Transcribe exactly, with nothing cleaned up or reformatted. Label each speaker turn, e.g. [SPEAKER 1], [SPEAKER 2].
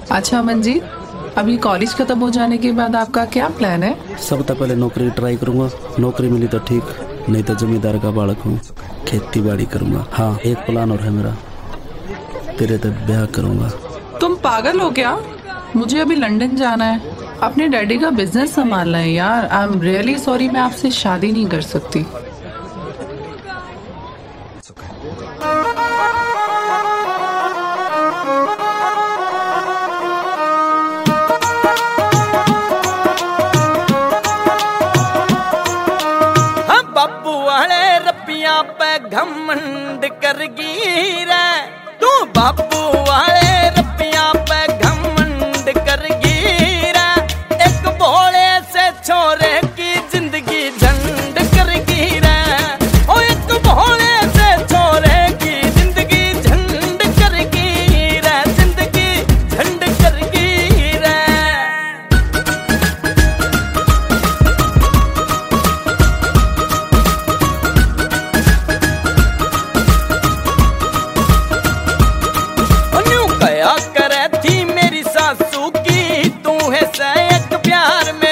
[SPEAKER 1] अच्छा मंजीत, अभी कॉलेज खत्म हो जाने के बाद आपका क्या प्लान है?
[SPEAKER 2] सब तो पहले नौकरी ट्राई करूंगा, नौकरी मिली तो ठीक, नहीं तो जमींदार का बालक हूँ, खेती बाड़ी करूंगा। हाँ, एक प्लान और है मेरा, तेरे तो ब्याह करूंगा।
[SPEAKER 1] तुम पागल हो क्या? मुझे अभी लंदन जाना है, अपने डैडी का बिजनेस संभालना है यार। आई एम रियली सॉरी, मैं आपसे शादी नहीं कर सकती।
[SPEAKER 3] बापू वाले रपिया पे घमंड कर गिरा, तू बापू वाले रपिया पे घमंड कर गिरा, एक भोले से छोरे की जिंदगी झंड कर गिरा, ओ एक भोले से छोरे की जिंदगी झंड कर गिरा, जिंदगी झंड कर गिरा। करे थी मेरी सासू की, तू है सैक प्यार में